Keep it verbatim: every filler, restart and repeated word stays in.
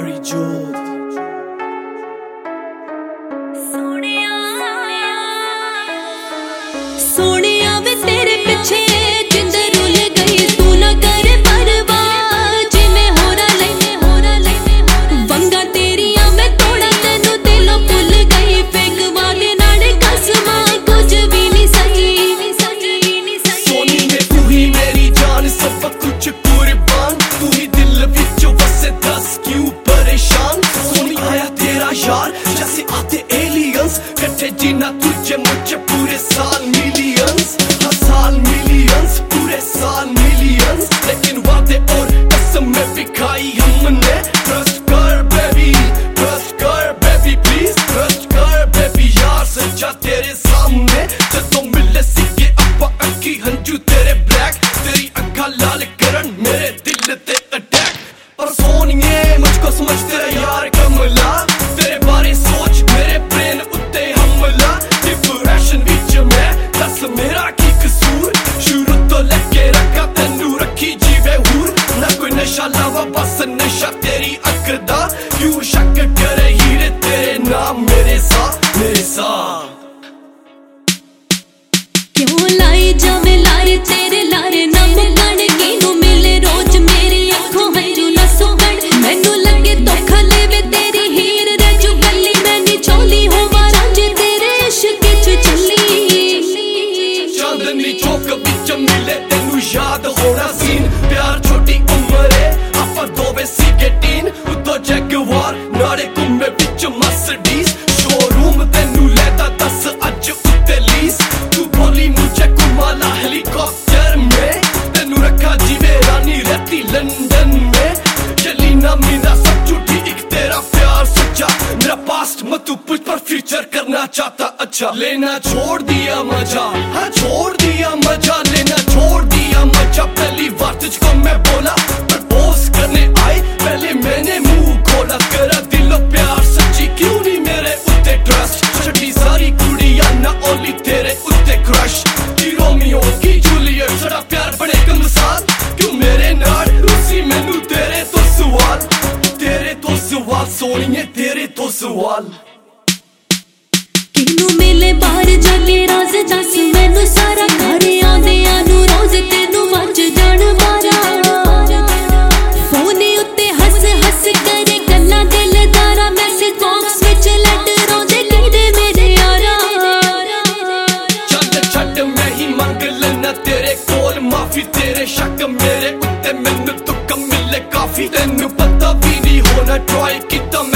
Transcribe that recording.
Mary Jode। Sonia वे तेरे पिछे जिंद rule गई, तू ना कर परवाह जिवें होरा ले होरा ले वंगा तेरिया मैं तोड़ा तेनू दिलों भुल गई, फेंक वादे नाल कसमा कुछ भी नहीं सही। सोनी में तू ही मेरी जान, सब कुछ कुर्बान, तू ही दिल विच वसे, दस क्यों परेशान। सोनी आया तेरा यार जैसे आते एलियंस, कट्ठे जीना तुझे मुझे पूरे साल मिलियंस, हर साल मिलियंस, पूरे साल मिलियंस। लेकिन वादे और कसम में भी खाई हमने, ट्रस्ट कर बेबी, ट्रस्ट कर बेबी प्लीज, ट्रस्ट कर बेबी यार सच्चा तेरे सामने। जदों मिले सिक्के अपा अक्की हंजू तेरे ब्लैक, तेरी अखा लाल करन मेरे दिल ते अटैक। पर सोनिए मुझको समझ तेरा यार कमला, तेरे बारे सोच मेरे ब्रेन उत्ते हमला। डिप्रेशन विच मैं दस मेरा की कसूर, शुरू तो लेके रखा तेनू रखी जीवे हूर। ना कोई नशा लावा बस नशा तेरी अख दा, क्यों शक करे हीरे तेरे नाम मेरे सा मेरे सा। क्यों लाई जावे लारे तेरे लारे ना मुकण, किनू मिले रोज मेरी अखों हंजू ना सुकण। मैनू लगे धोखा लेवे तेरी हीर रजू गली, मैं नी चाहंदी होवां रंज तेरे इश्क च चली। चांदनी चौक विच मिले तेनू याद होना सीन, प्यार छोटी उम्रे आपां दोवे सीगे टीन। उतो जैगवार नाले घुम्मे विच मर्सिडीज, शोरूम तेनू लेता दस अज उत्ते लीस। तू बोली मुझे घुमाला हेलीकॉप्टर में, तेनू रखा जीवे रानी रहती लंदन में। चली ना मीना सब झूठी एक तेरा प्यार सच्चा, मेरा पास्ट मत तू पूछ पर फ्यूचर करना चाहता अच्छा। लेना छोड़ दिया मजा, हाँ छोड़ दिया मजा, लेना छोड़ दिया मजा। पहली बार तुझको मैं बोला प्रपोज करने आए, पहले मैंने मुंह खोला। करा दिलो प्यार सच्ची क्यों नहीं मेरे उत्ते ट्रस्ट, छठी सारी कुड़ियां ना ओनली तेरे उत्ते क्रश। की रोमियो की जूलियट साड़ा प्यार बने कमसाल, क्यों मेरे नाल रूसी मैनू तेरे तो सवाल, तेरे तो सवाल सोनिए तेरे तो सवाल। किनू मिले बाहर जाके राज दस मैनू सारा, घर आंदे आनू रोज तेनू वज जान मारा। फोन उत्ते हस हस करे गल्लां दिलदारा, मैसेज बॉक्स विच लैटर आउंदे कहदे मेरे यारा। चल छड्ड मैं ही मंग लेना तेरे कोल माफी, तेरे शक मेरे उत्ते मैनू तुक मिले काफी। तेनू पता भी नहीं होना ट्राई कीता